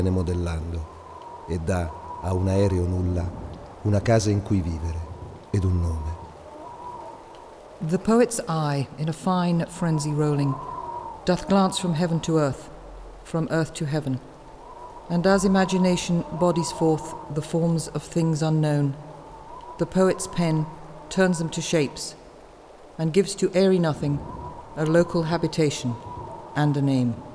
modellando e dà a un aereo nulla una casa in cui vivere ed un nome. The poet's eye, in a fine frenzy rolling, doth glance from heaven to earth, from earth to heaven, and as imagination bodies forth the forms of things unknown, the poet's pen turns them to shapes, and gives to airy nothing a local habitation and a name.